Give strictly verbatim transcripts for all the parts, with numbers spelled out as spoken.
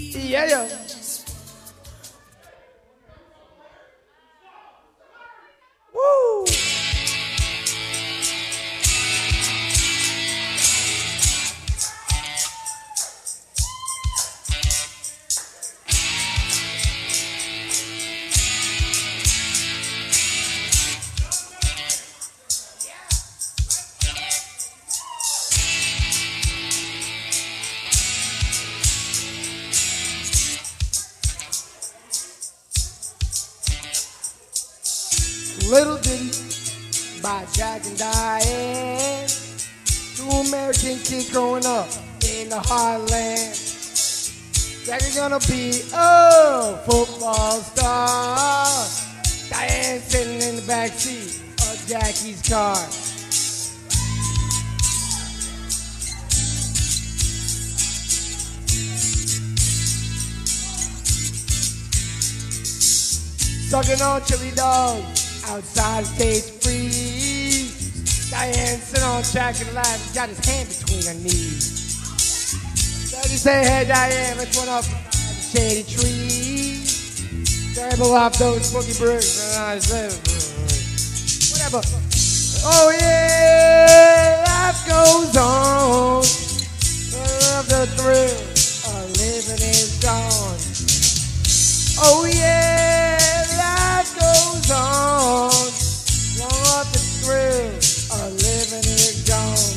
Yeah, yeah. Woo! Little Ditty by Jack and Diane. Two American kids growing up in the heartland. Jack is gonna be a football star. Diane sitting in the back seat of Jackie's car. Sucking on chili dogs outside stage free. Diane sitting on Jack and laughing, got his hand between her knees. Daddy say, hey Diane, let's run up behind the shady tree. Scramble off those boogie bricks and I said, whatever. Oh yeah, life goes on. Love the thrill of living is gone. Oh yeah, life goes on. Long off the thrill of living is gone.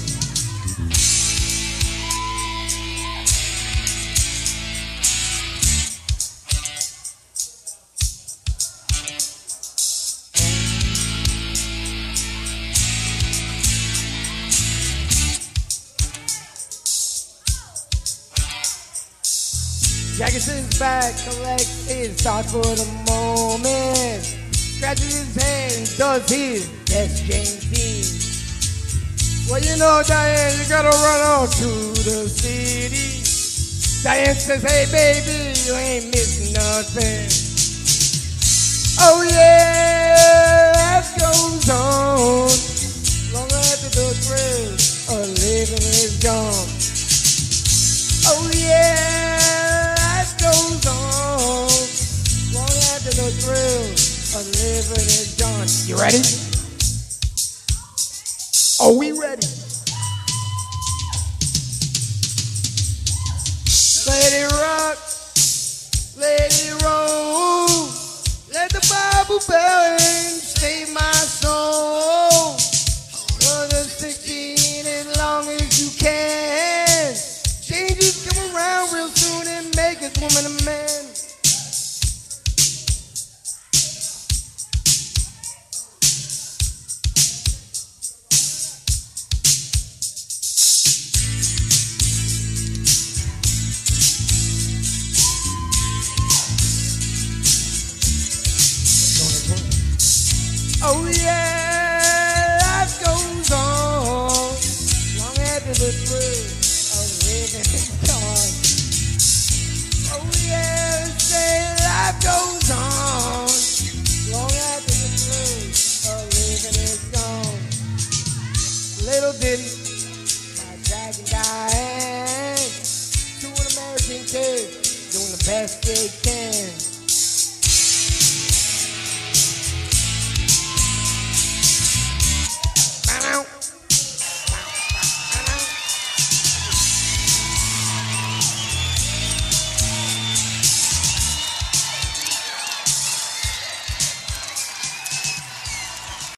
Jackie sits back, collects his thoughts for the moment. Scratches his head and does his best James Dean. Well, you know, Diane, you gotta run on to the city. Diane says, hey, baby, you ain't missing nothing. Oh, yeah, life goes on. Long after the thrill of living is gone. Oh, yeah, life goes on. Long after the thrill of living is gone. You ready? Are we ready? Let it rock, let it roll. Let the Bible bell and save my soul. For the sixteen as long as you can. Changes come around real soon and make us woman a man. Oh yeah, life goes on. Long after the thrill of living is gone. Oh yeah, say life goes on. Long after the thrill of living is gone. Little Ditty by Jack and Diane. Two American kids doing the best they can.